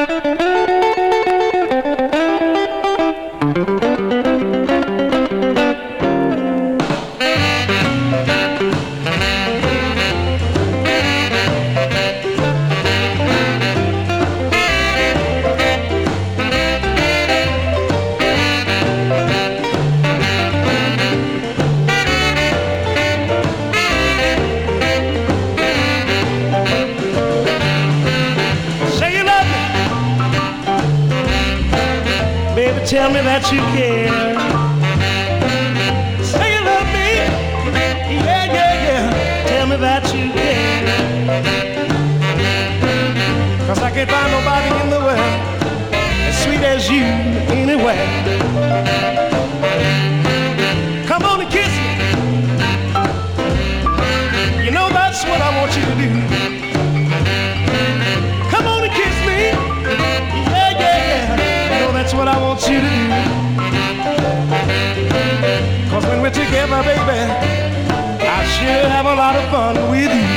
Tell me that you care. Say you love me. Yeah, yeah, yeah. Tell me that you care. 'Cause I can't find nobody in the world as sweet as you anywhere. Come on and kiss me. You know that's what I want you to do. Come on and kiss me. Yeah, yeah, yeah. You know that's what I want you to do. 'Cause when we're together, baby, I sure have a lot of fun with you.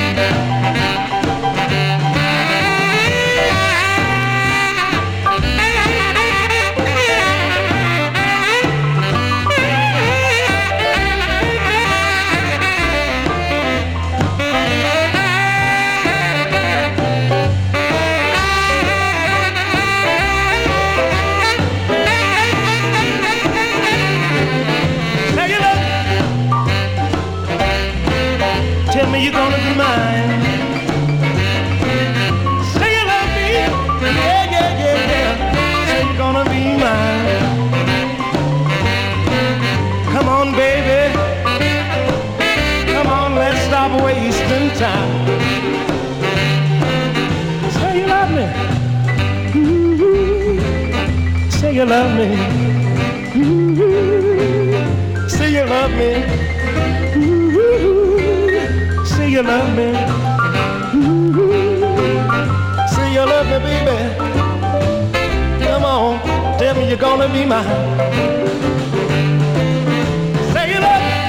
Tell me you're gonna be mine. Say you love me. Yeah, yeah, yeah, yeah. Say you're gonna be mine. Come on, baby. Come on, let's stop wasting time. Say you love me. Ooh, say you love me. Ooh, say you love me. Say you love me. Ooh, say you love me, baby. Come on, tell me you're gonna be mine. Say you love me.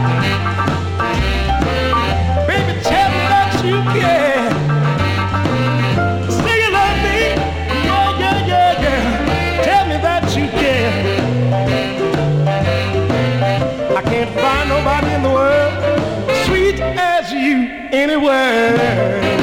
Baby, tell me that you care. Say you love me. Yeah, yeah, yeah, yeah. Tell me that you care. I can't find nobody in the world sweet as you anywhere.